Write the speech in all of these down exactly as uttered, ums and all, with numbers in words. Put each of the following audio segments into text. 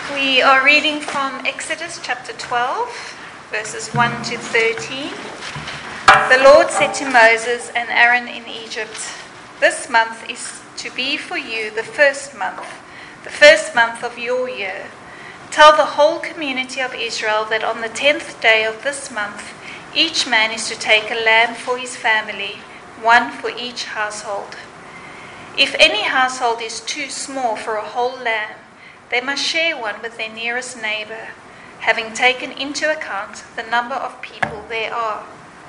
We are reading from Exodus chapter twelve, verses one to thirteen. The Lord said to Moses and Aaron in Egypt, "This month is to be for you the first month, the first month of your year. Tell the whole community of Israel that on the tenth day of this month, each man is to take a lamb for his family, one for each household. If any household is too small for a whole lamb, they must share one with their nearest neighbor, having taken into account the number of people there are.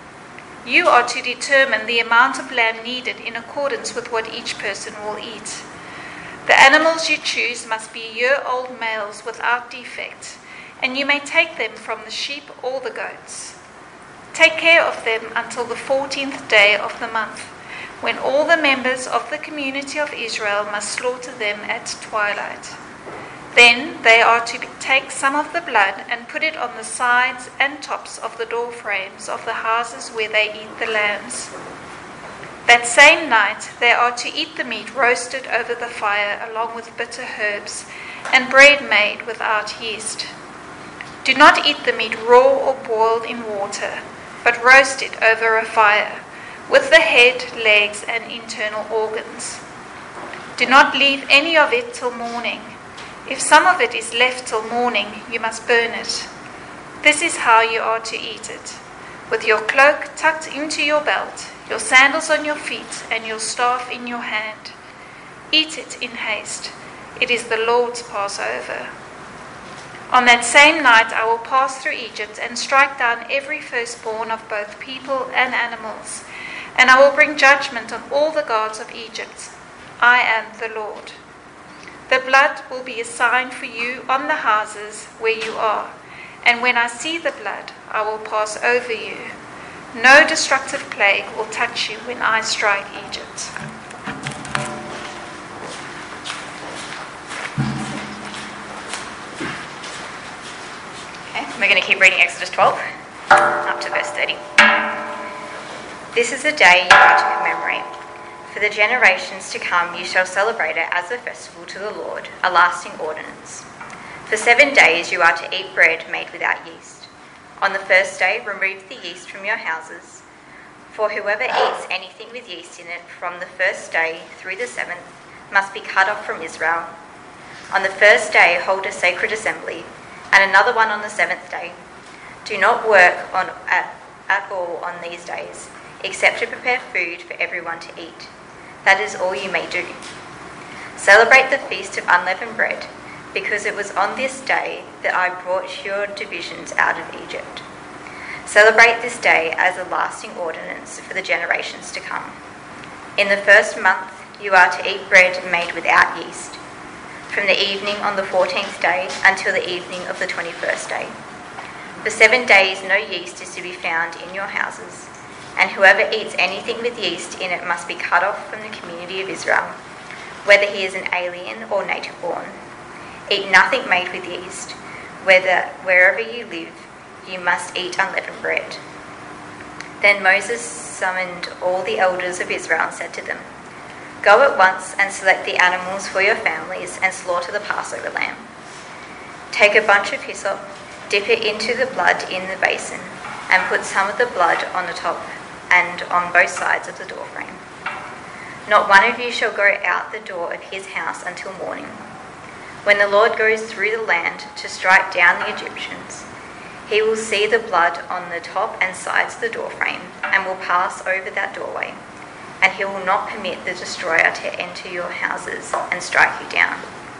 You are to determine the amount of lamb needed in accordance with what each person will eat. The animals you choose must be year-old males without defect, and you may take them from the sheep or the goats. Take care of them until the fourteenth day of the month, when all the members of the community of Israel must slaughter them at twilight. Then they are to take some of the blood and put it on the sides and tops of the door frames of the houses where they eat the lambs. That same night they are to eat the meat roasted over the fire along with bitter herbs and bread made without yeast. Do not eat the meat raw or boiled in water, but roast it over a fire, with the head, legs, and internal organs. Do not leave any of it till morning. If some of it is left till morning, you must burn it. This is how you are to eat it, with your cloak tucked into your belt, your sandals on your feet, and your staff in your hand. Eat it in haste. It is the Lord's Passover. On that same night I will pass through Egypt and strike down every firstborn of both people and animals, and I will bring judgment on all the gods of Egypt. I am the Lord. The blood will be a sign for you on the houses where you are, and when I see the blood, I will pass over you. No destructive plague will touch you when I strike Egypt." Okay, we're going to keep reading Exodus twelve, up to verse thirty. "This is the day you are to commemorate. For the generations to come you shall celebrate it as a festival to the Lord, a lasting ordinance. For seven days you are to eat bread made without yeast. On the first day remove the yeast from your houses. For whoever eats anything with yeast in it from the first day through the seventh must be cut off from Israel. On the first day hold a sacred assembly, and another one on the seventh day. Do not work on at, at all on these days, except to prepare food for everyone to eat. That is all you may do. Celebrate the feast of unleavened bread, because it was on this day that I brought your divisions out of Egypt. Celebrate this day as a lasting ordinance for the generations to come. In the first month you are to eat bread made without yeast, from the evening on the fourteenth day until the evening of the twenty-first day. For seven days no yeast is to be found in your houses, and whoever eats anything with yeast in it must be cut off from the community of Israel, whether he is an alien or native born. Eat nothing made with yeast. Whether wherever you live, you must eat unleavened bread." Then Moses summoned all the elders of Israel and said to them, "Go at once and select the animals for your families and slaughter the Passover lamb. Take a bunch of hyssop, dip it into the blood in the basin, and put some of the blood on the top and on both sides of the doorframe. Not one of you shall go out the door of his house until morning. When the Lord goes through the land to strike down the Egyptians, he will see the blood on the top and sides of the doorframe and will pass over that doorway, and he will not permit the destroyer to enter your houses and strike you down.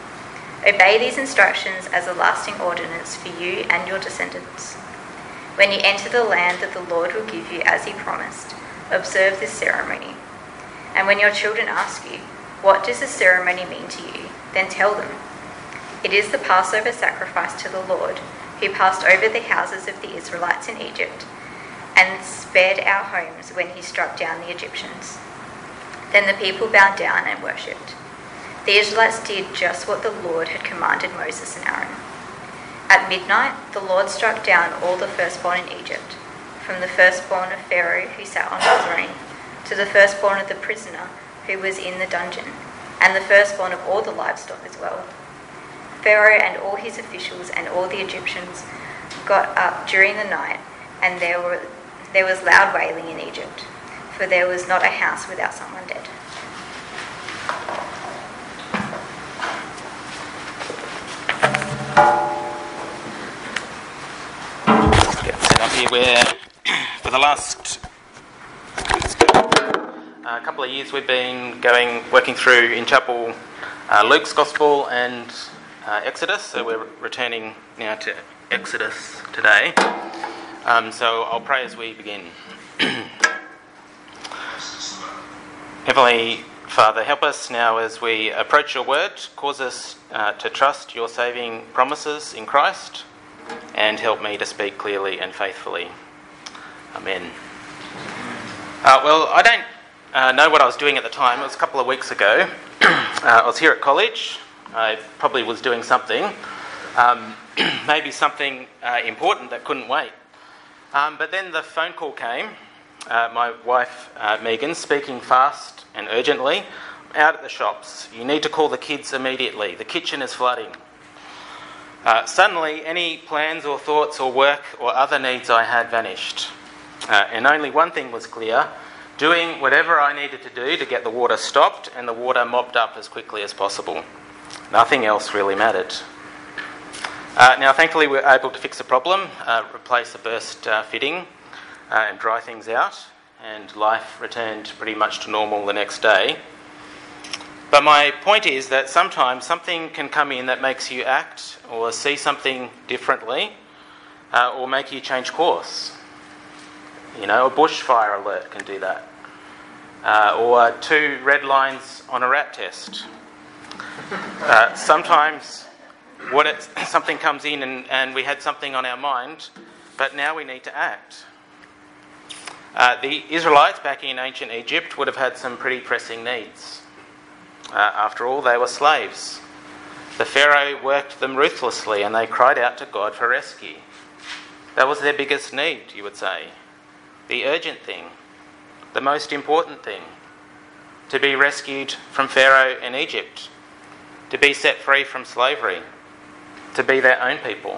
Obey these instructions as a lasting ordinance for you and your descendants. When you enter the land that the Lord will give you as he promised, observe this ceremony. And when your children ask you, 'What does this ceremony mean to you?' then tell them, 'It is the Passover sacrifice to the Lord, who passed over the houses of the Israelites in Egypt and spared our homes when he struck down the Egyptians.' Then the people bowed down and worshipped. The Israelites did just what the Lord had commanded Moses and Aaron. At midnight, the Lord struck down all the firstborn in Egypt, from the firstborn of Pharaoh who sat on the throne, to the firstborn of the prisoner who was in the dungeon, and the firstborn of all the livestock as well. Pharaoh and all his officials and all the Egyptians got up during the night, and there were there was loud wailing in Egypt, for there was not a house without someone dead. Get set up here where for the last a couple of years we've been going working through in chapel uh, Luke's Gospel and uh, Exodus, so we're returning now to Exodus today. Um, so I'll pray as we begin. Heavenly Father, help us now as we approach your word. Cause us uh, to trust your saving promises in Christ, and help me to speak clearly and faithfully. Amen. Uh, well, I don't uh, know what I was doing at the time. It was a couple of weeks ago. uh, I was here at college. I probably was doing something, um, maybe something uh, important that couldn't wait. Um, but then the phone call came. Uh, my wife, uh, Megan, speaking fast and urgently, out at the shops. You need to call the kids immediately. The kitchen is flooding. Uh, suddenly, any plans or thoughts or work or other needs I had vanished. Uh, and only one thing was clear: doing whatever I needed to do to get the water stopped and the water mopped up as quickly as possible. Nothing else really mattered. Uh, now, thankfully, we were able to fix the problem, uh, replace the burst uh, fitting, uh, and dry things out, and life returned pretty much to normal the next day. But my point is that sometimes something can come in that makes you act or see something differently, uh, or make you change course. You know, a bushfire alert can do that. Uh, or two red lines on a rat test. Uh, sometimes what it, something comes in and, and we had something on our mind, but now we need to act. Uh, the Israelites back in ancient Egypt would have had some pretty pressing needs. Uh, after all, they were slaves. The Pharaoh worked them ruthlessly and they cried out to God for rescue. That was their biggest need, you would say. The urgent thing, the most important thing, to be rescued from Pharaoh in Egypt, to be set free from slavery, to be their own people.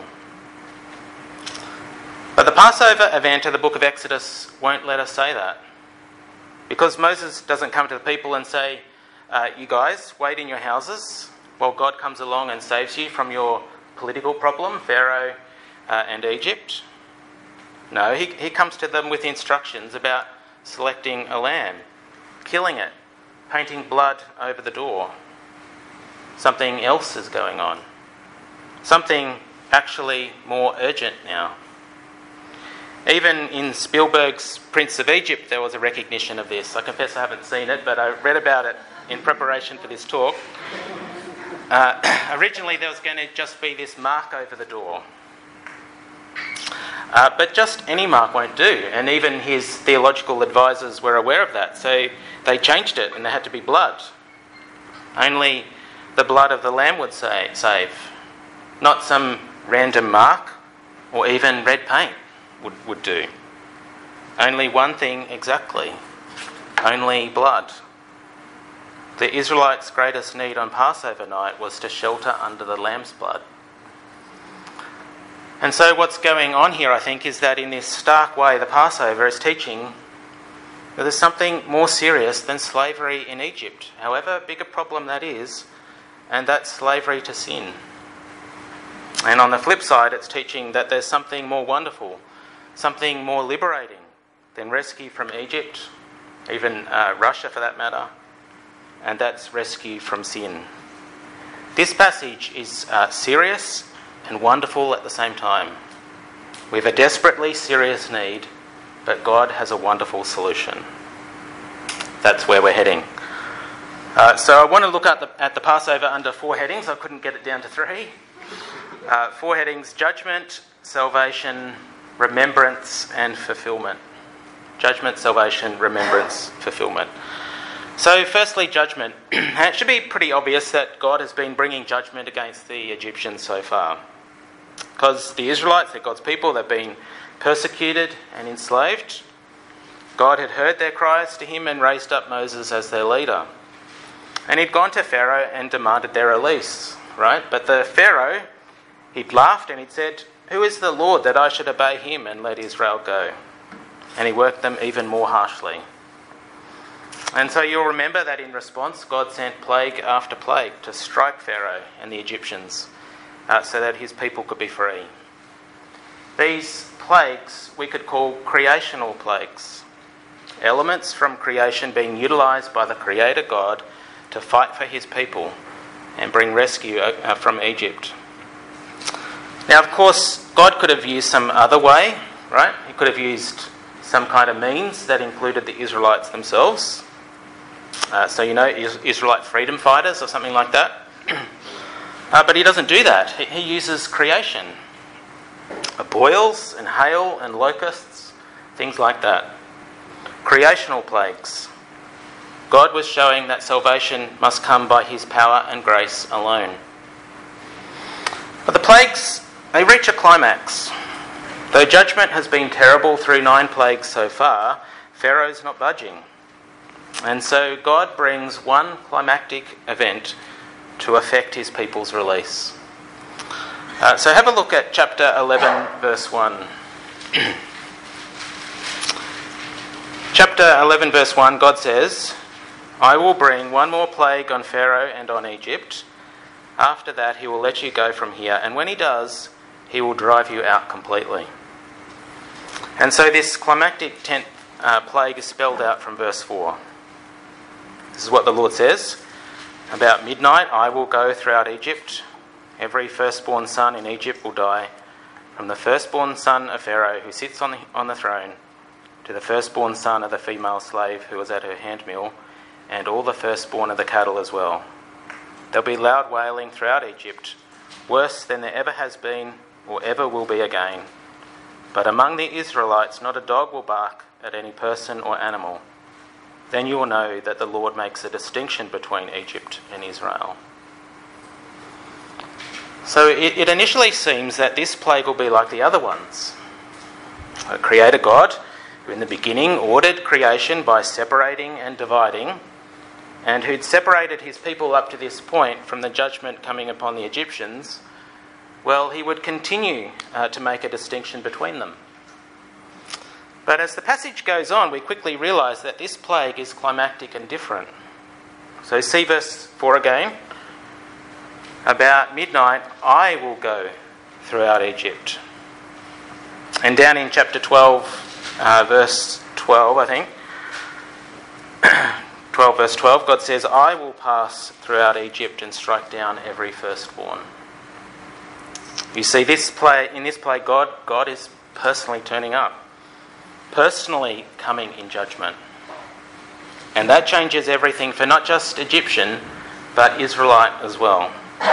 But the Passover event of the book of Exodus won't let us say that. Because Moses doesn't come to the people and say, uh, you guys, wait in your houses while God comes along and saves you from your political problem, Pharaoh uh, and Egypt. No, he, he comes to them with instructions about selecting a lamb, killing it, painting blood over the door. Something else is going on. Something actually more urgent now. Even in Spielberg's Prince of Egypt, there was a recognition of this. I confess I haven't seen it, but I read about it in preparation for this talk. Uh, originally, there was going to just be this mark over the door. Uh, but just any mark won't do, and even his theological advisors were aware of that, so they changed it and there had to be blood. Only the blood of the lamb would say, save, not some random mark or even red paint would, would do. Only one thing exactly, only blood. The Israelites' greatest need on Passover night was to shelter under the lamb's blood. And so what's going on here, I think, is that in this stark way, the Passover is teaching that there's something more serious than slavery in Egypt, however big a problem that is, and that's slavery to sin. And on the flip side, it's teaching that there's something more wonderful, something more liberating than rescue from Egypt, even uh, Russia for that matter, and that's rescue from sin. This passage is uh, serious and wonderful at the same time. We have a desperately serious need, but God has a wonderful solution. That's where we're heading. Uh, so I want to look at the, at the Passover under four headings. I couldn't get it down to three. Uh, four headings: judgment, salvation, remembrance, and fulfillment. Judgment, salvation, remembrance, fulfillment. So firstly, judgment. It should be pretty obvious that God has been bringing judgment against the Egyptians so far. Because the Israelites, they're God's people, they've been persecuted and enslaved. God had heard their cries to him and raised up Moses as their leader. And he'd gone to Pharaoh and demanded their release. right? But the Pharaoh, he'd laughed and he'd said, "Who is the Lord that I should obey him and let Israel go?" And he worked them even more harshly. And so you'll remember that in response, God sent plague after plague to strike Pharaoh and the Egyptians uh, so that his people could be free. These plagues we could call creational plagues, elements from creation being utilised by the Creator God to fight for his people and bring rescue uh, from Egypt. Now, of course, God could have used some other way, right? He could have used some kind of means that included the Israelites themselves. Uh, so, you know, Israelite freedom fighters or something like that. uh, but he doesn't do that. He, he uses creation. Uh, boils and hail and locusts, things like that. Creational plagues. God was showing that salvation must come by his power and grace alone. But the plagues, they reach a climax. Though judgment has been terrible through nine plagues so far, Pharaoh's not budging. And so God brings one climactic event to effect his people's release. Uh, so have a look at chapter eleven, verse one. Chapter eleven, verse one, God says, "I will bring one more plague on Pharaoh and on Egypt. After that, he will let you go from here. And when he does, he will drive you out completely." And so this climactic tenth uh, plague is spelled out from verse four. This is what the Lord says. "About midnight, I will go throughout Egypt. Every firstborn son in Egypt will die, from the firstborn son of Pharaoh who sits on the, on the throne, to the firstborn son of the female slave who was at her handmill, and all the firstborn of the cattle as well. There'll be loud wailing throughout Egypt, worse than there ever has been or ever will be again. But among the Israelites not a dog will bark at any person or animal. Then you will know that the Lord makes a distinction between Egypt and Israel." So it, it initially seems that this plague will be like the other ones. A Creator God, who in the beginning ordered creation by separating and dividing, and who'd separated his people up to this point from the judgment coming upon the Egyptians, well, he would continue uh, to make a distinction between them. But as the passage goes on, we quickly realise that this plague is climactic and different. So see verse four again. "About midnight, I will go throughout Egypt." And down in chapter twelve, uh, verse twelve, I think, twelve verse twelve, God says, "I will pass throughout Egypt and strike down every firstborn." You see, this play, in this play, God, God is personally turning up, personally coming in judgment. And that changes everything for not just Egyptian, but Israelite as well.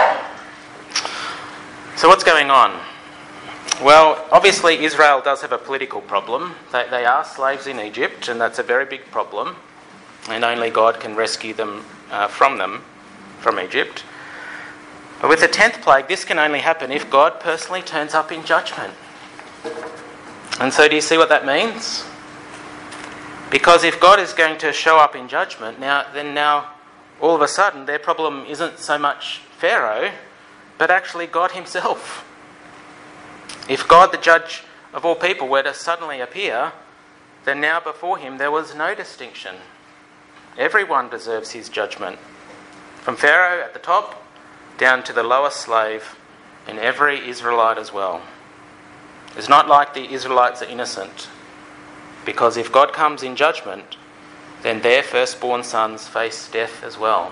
So what's going on? Well, obviously Israel does have a political problem. They, they are slaves in Egypt, and that's a very big problem. And only God can rescue them uh, from them, from Egypt. But with the tenth plague, this can only happen if God personally turns up in judgment. And so do you see what that means? Because if God is going to show up in judgment, now then now all of a sudden their problem isn't so much Pharaoh, but actually God himself. If God, the judge of all people, were to suddenly appear, then now before him there was no distinction. Everyone deserves his judgment, from Pharaoh at the top down to the lowest slave, and every Israelite as well. It's not like the Israelites are innocent, because if God comes in judgment, then their firstborn sons face death as well.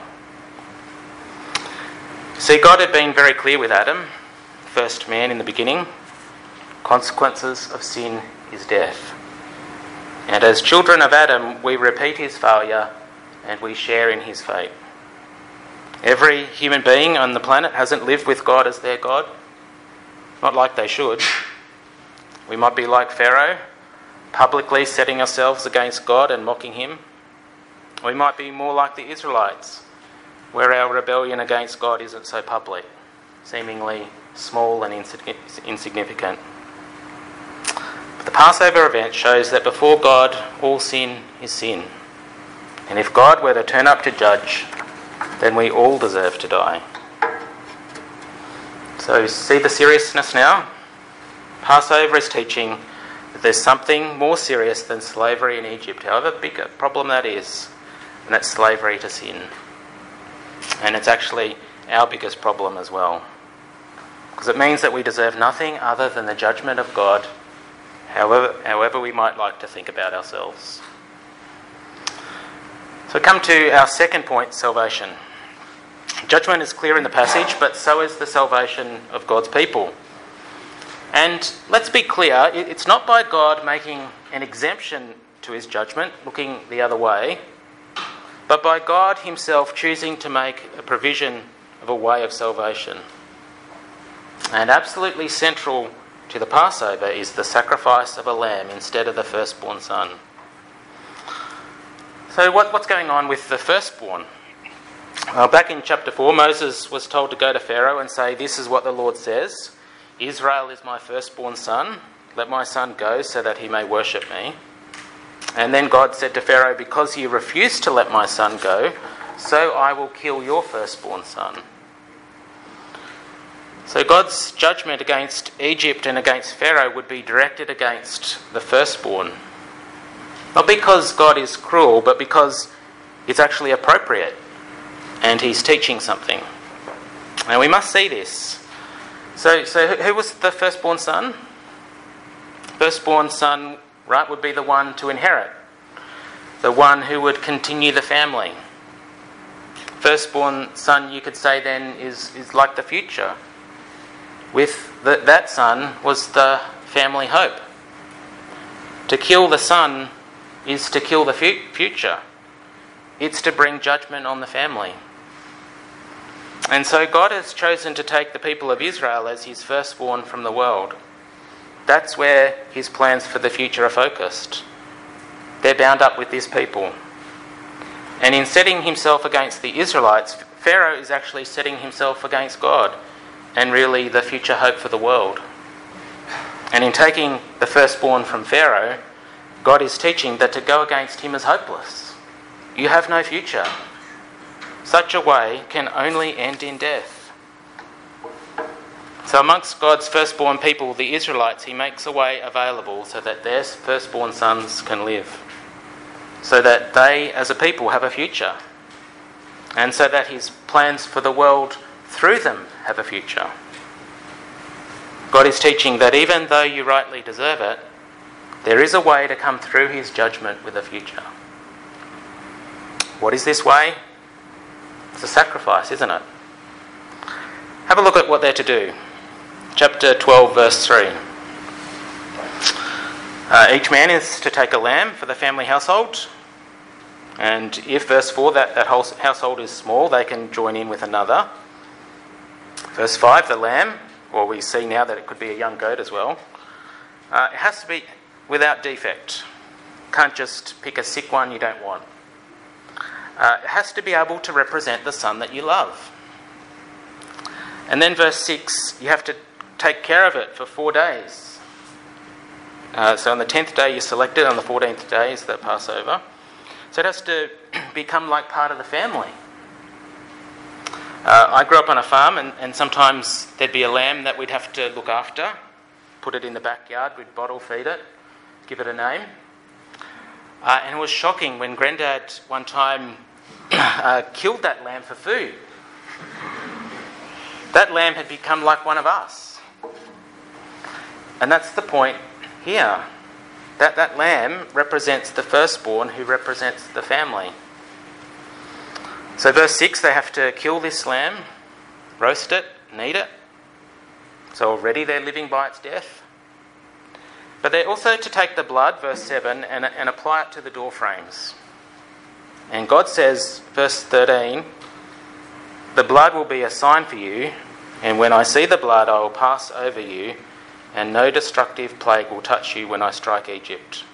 See, God had been very clear with Adam, first man in the beginning. Consequences of sin is death. And as children of Adam, we repeat his failure and we share in his fate. Every human being on the planet hasn't lived with God as their God. Not like they should. We might be like Pharaoh, publicly setting ourselves against God and mocking him. We might be more like the Israelites, where our rebellion against God isn't so public, seemingly small and insignificant. But the Passover event shows that before God, all sin is sin. And if God were to turn up to judge, then we all deserve to die. So see the seriousness now? Passover is teaching that there's something more serious than slavery in Egypt, however big a problem that is, and that's slavery to sin. And it's actually our biggest problem as well, because it means that we deserve nothing other than the judgment of God, however, however we might like to think about ourselves. So come to our second point, salvation. Judgment is clear in the passage, but so is the salvation of God's people. And let's be clear, it's not by God making an exemption to his judgment, looking the other way, but by God himself choosing to make a provision of a way of salvation. And absolutely central to the Passover is the sacrifice of a lamb instead of the firstborn son. So what, what's going on with the firstborn? Well, back in chapter four, Moses was told to go to Pharaoh and say, "This is what the Lord says, Israel is my firstborn son, let my son go so that he may worship me." And then God said to Pharaoh, "Because you refused to let my son go, so I will kill your firstborn son." So God's judgment against Egypt and against Pharaoh would be directed against the firstborn. Not because God is cruel, but because it's actually appropriate and he's teaching something. And we must see this. So, so who was the firstborn son? Firstborn son, right, would be the one to inherit, the one who would continue the family. Firstborn son, you could say then, is, is like the future. With the, that son was the family hope. To kill the son is to kill the fu- future. It's to bring judgment on the family. And so God has chosen to take the people of Israel as his firstborn from the world. That's where his plans for the future are focused. They're bound up with this people. And in setting himself against the Israelites, Pharaoh is actually setting himself against God and really the future hope for the world. And in taking the firstborn from Pharaoh, God is teaching that to go against him is hopeless. You have no future. Such a way can only end in death. So amongst God's firstborn people, the Israelites, he makes a way available so that their firstborn sons can live, so that they as a people have a future, and so that his plans for the world through them have a future. God is teaching that even though you rightly deserve it, there is a way to come through his judgment with a future. What is this way? It's a sacrifice, isn't it? Have a look at what they're to do. Chapter twelve, verse three. Uh, each man is to take a lamb for the family household. And if, verse four, that, that whole household is small, they can join in with another. Verse five, the lamb, or we see now that it could be a young goat as well, uh, it has to be without defect. Can't just pick a sick one you don't want. Uh, it has to be able to represent the son that you love. And then verse six, you have to take care of it for four days. Uh, so on the tenth day you select it, on the fourteenth day is the Passover. So it has to become like part of the family. Uh, I grew up on a farm, and, and sometimes there'd be a lamb that we'd have to look after, put it in the backyard, we'd bottle feed it, give it a name. Uh, and it was shocking when Grandad one time uh, killed that lamb for food. That lamb had become like one of us. And that's the point here. That, that lamb represents the firstborn who represents the family. So verse six, they have to kill this lamb, roast it, and eat it. So already they're living by its death. But they're also to take the blood, verse seven, and, and apply it to the door frames. And God says, verse thirteen, "The blood will be a sign for you, and when I see the blood I will pass over you, and no destructive plague will touch you when I strike Egypt."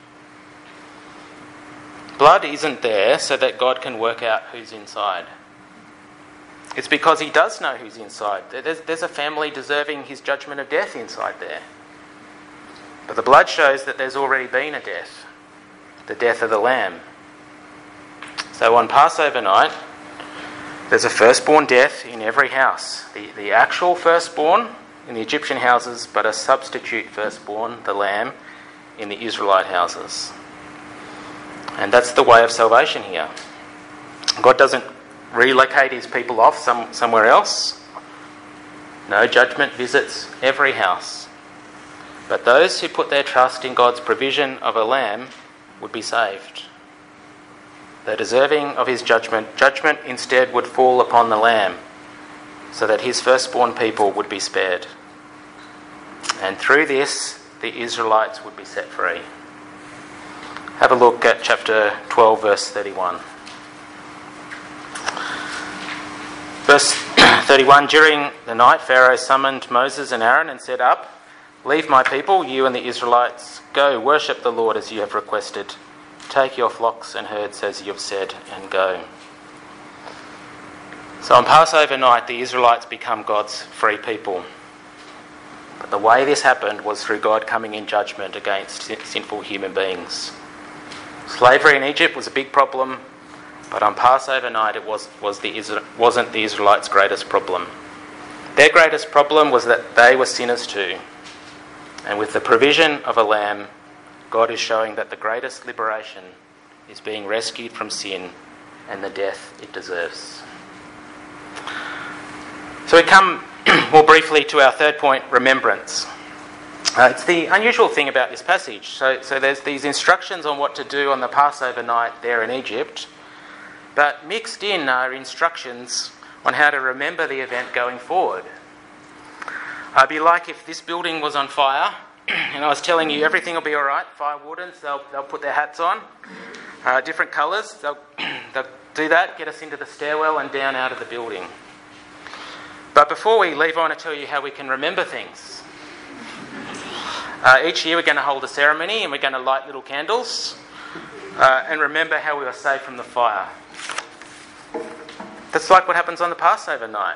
Blood isn't there so that God can work out who's inside. It's because he does know who's inside. There's, there's a family deserving his judgment of death inside there. But the blood shows that there's already been a death, the death of the lamb. So on Passover night, There's a firstborn death in every house. The, the actual firstborn in the Egyptian houses, but a substitute firstborn, the lamb, in the Israelite houses. And that's the way of salvation here. God doesn't relocate his people off some, somewhere else. No, judgment visits every house. But those who put their trust in God's provision of a lamb would be saved. They're deserving of his judgment. Judgment instead would fall upon the lamb, so that his firstborn people would be spared. And through this, the Israelites would be set free. Have a look at chapter twelve, verse thirty-one. Verse thirty-one, during the night Pharaoh summoned Moses and Aaron and said, "Up, leave my people, you and the Israelites. Go, worship the Lord as you have requested. Take your flocks and herds as you have said, and go." So on Passover night, the Israelites become God's free people. But the way this happened was through God coming in judgment against sinful human beings. Slavery in Egypt was a big problem, but on Passover night it was, was the, wasn't the Israelites' greatest problem. Their greatest problem was that they were sinners too. And with the provision of a lamb, God is showing that the greatest liberation is being rescued from sin and the death it deserves. So we come more briefly to our third point, remembrance. Uh, it's the unusual thing about this passage. So, so there's these instructions on what to do on the Passover night there in Egypt, but mixed in are instructions on how to remember the event going forward. Uh, it'd be like if this building was on fire and I was telling you everything will be all right. Fire wardens, they'll, they'll put their hats on, uh, different colours, they'll, they'll do that, get us into the stairwell and down out of the building. But before we leave, I want to tell you how we can remember things. Uh, each year we're going to hold a ceremony and we're going to light little candles uh, and remember how we were saved from the fire. That's like what happens on the Passover night.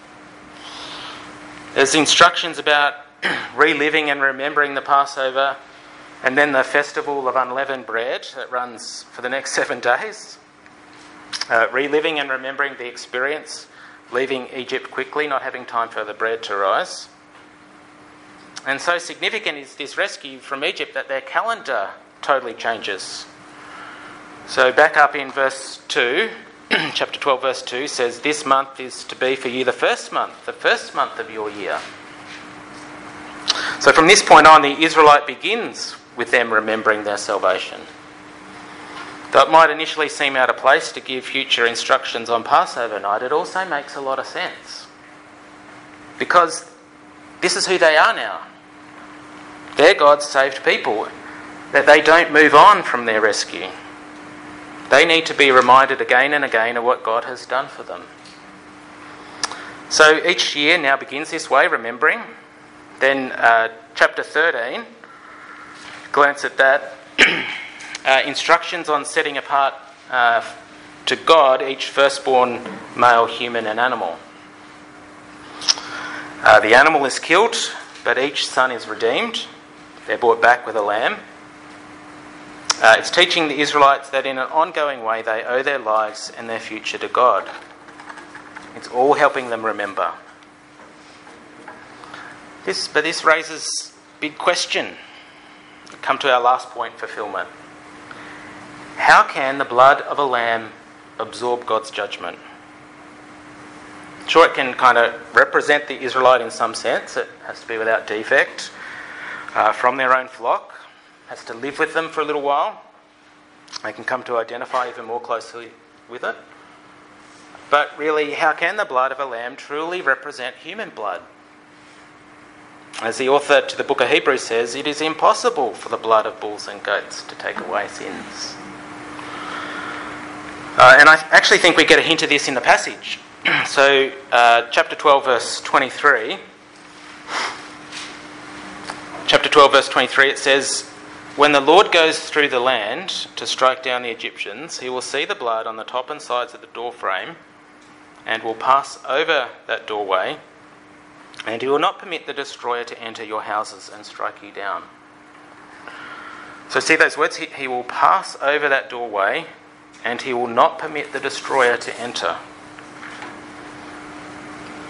There's instructions about reliving and remembering the Passover, and then the festival of unleavened bread that runs for the next seven days. Uh, reliving and remembering the experience, leaving Egypt quickly, not having time for the bread to rise. And so significant is this rescue from Egypt that their calendar totally changes. So back up in verse two, chapter twelve verse two says, "This month is to be for you the first month, the first month of your year." So from this point on, the Israelite begins with them remembering their salvation. Though it might initially seem out of place to give future instructions on Passover night, it also makes a lot of sense. Because this is who they are now. They're God's saved people, that they don't move on from their rescue. They need to be reminded again and again of what God has done for them. So each year now begins this way, remembering. Then uh, chapter thirteen, glance at that. uh, instructions on setting apart uh, to God each firstborn male human and animal. Uh, the animal is killed, but each son is redeemed. They're brought back with a lamb. Uh, it's teaching the Israelites that in an ongoing way they owe their lives and their future to God. It's all helping them remember. This, but this raises a big question. Come to our last point, fulfilment. How can the blood of a lamb absorb God's judgment? Sure, it can kind of represent the Israelite in some sense. It has to be without defect, uh, from their own flock. Has to live with them for a little while. They can come to identify even more closely with it. But really, how can the blood of a lamb truly represent human blood? As the author to the book of Hebrews says, it is impossible for the blood of bulls and goats to take away sins. Uh, and I actually think we get a hint of this in the passage. So, uh, chapter twelve, verse twenty-three. Chapter twelve, verse twenty-three, it says, "When the Lord goes through the land to strike down the Egyptians, he will see the blood on the top and sides of the doorframe and will pass over that doorway, and he will not permit the destroyer to enter your houses and strike you down." So see those words? He, he will pass over that doorway and he will not permit the destroyer to enter.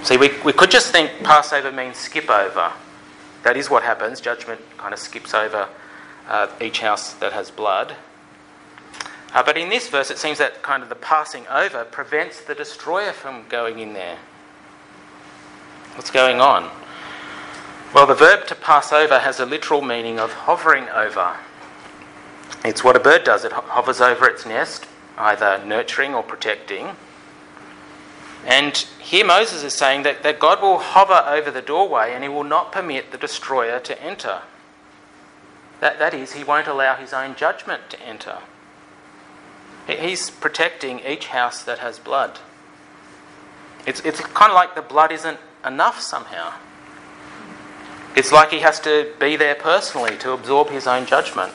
See, we, we could just think Passover means skip over. That is what happens. Judgment kind of skips over uh, each house that has blood. Uh, but in this verse, it seems that kind of the passing over prevents the destroyer from going in there. What's going on? Well, the verb to pass over has a literal meaning of hovering over. It's what a bird does. It ho- hovers over its nest, either nurturing or protecting. And here Moses is saying that, that God will hover over the doorway and he will not permit the destroyer to enter. That, that is, he won't allow his own judgment to enter. He's protecting each house that has blood. It's, it's kind of like the blood isn't enough somehow. It's like he has to be there personally to absorb his own judgment.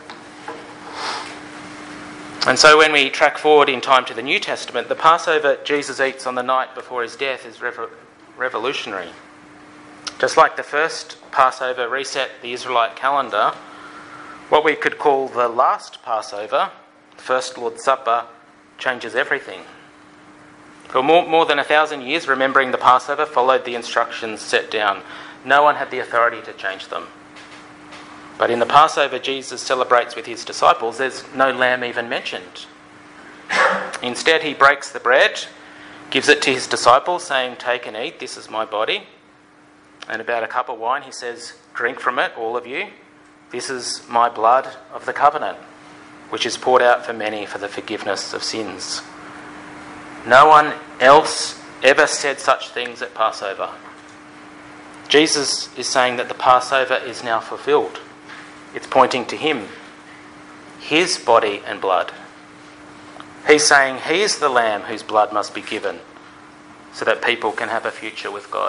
And so when we track forward in time to the New Testament, the Passover Jesus eats on the night before his death is revo- revolutionary. Just like the first Passover reset the Israelite calendar, what we could call the last Passover, the first Lord's Supper, changes everything. For more, more than a thousand years, remembering the Passover followed the instructions set down. No one had the authority to change them. But in the Passover Jesus celebrates with his disciples, there's no lamb even mentioned. Instead, he breaks the bread, gives it to his disciples, saying, "Take and eat, this is my body." And about a cup of wine, he says, "Drink from it, all of you. This is my blood of the covenant, which is poured out for many for the forgiveness of sins." No one else ever said such things at Passover. Jesus is saying that the Passover is now fulfilled. It's pointing to him, his body and blood. He's saying he is the lamb whose blood must be given so that people can have a future with God.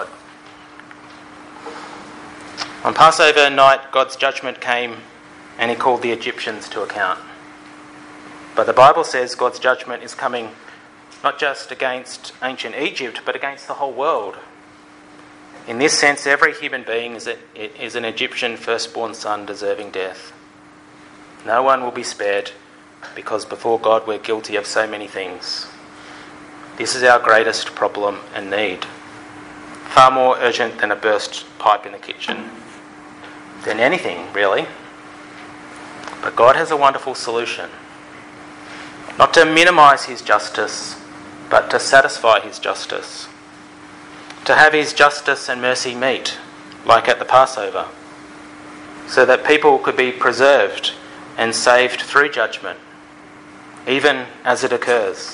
On Passover night, God's judgment came and he called the Egyptians to account. But the Bible says God's judgment is coming not just against ancient Egypt, but against the whole world. In this sense, every human being is, a, is an Egyptian firstborn son deserving death. No one will be spared because before God we're guilty of so many things. This is our greatest problem and need. Far more urgent than a burst pipe in the kitchen. Than anything, really. But God has a wonderful solution. Not to minimise his justice, but to satisfy his justice. To have his justice and mercy meet, like at the Passover, so that people could be preserved and saved through judgment, even as it occurs.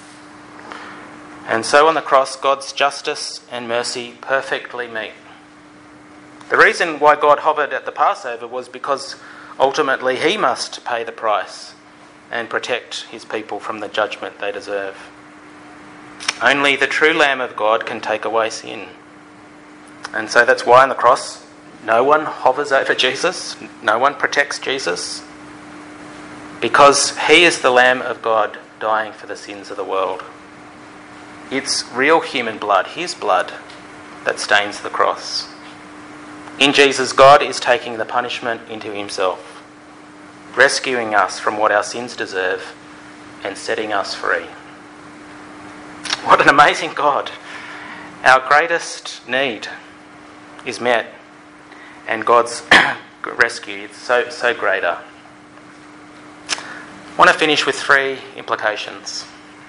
And so on the cross, God's justice and mercy perfectly meet. The reason why God hovered at the Passover was because ultimately he must pay the price and protect his people from the judgment they deserve. Only the true Lamb of God can take away sin. And so that's why on the cross, no one hovers over Jesus, no one protects Jesus, because he is the Lamb of God dying for the sins of the world. It's real human blood, his blood, that stains the cross. In Jesus, God is taking the punishment into himself, rescuing us from what our sins deserve and setting us free. What an amazing God. Our greatest need is met and God's rescue is so, so greater. I want to finish with three implications.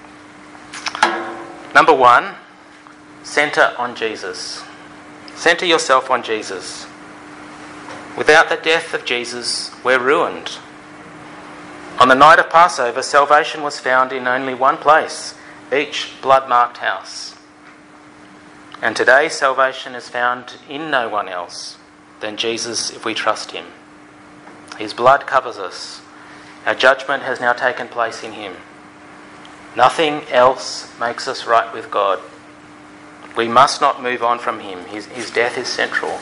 Number one, centre on Jesus. Centre yourself on Jesus. Without the death of Jesus, we're ruined. On the night of Passover, salvation was found in only one place, each blood-marked house. And today, salvation is found in no one else than Jesus if we trust him. His blood covers us. Our judgment has now taken place in him. Nothing else makes us right with God. We must not move on from him. His, his death is central.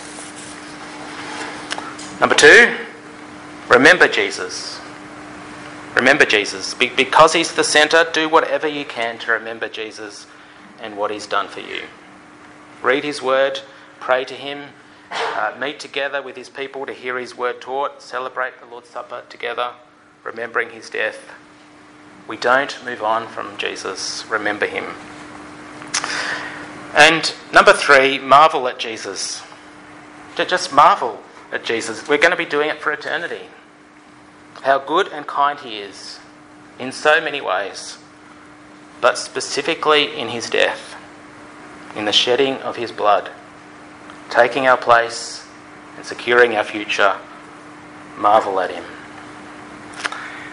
Number two, remember Jesus. Remember Jesus. Be- because he's the centre, do whatever you can to remember Jesus and what he's done for you. Read his word, pray to him, uh, meet together with his people to hear his word taught, celebrate the Lord's Supper together, remembering his death. We don't move on from Jesus. Remember him. And number three, marvel at Jesus. To just marvel at Jesus. We're going to be doing it for eternity. How good and kind he is in so many ways, but specifically in his death, in the shedding of his blood, taking our place and securing our future. Marvel at him.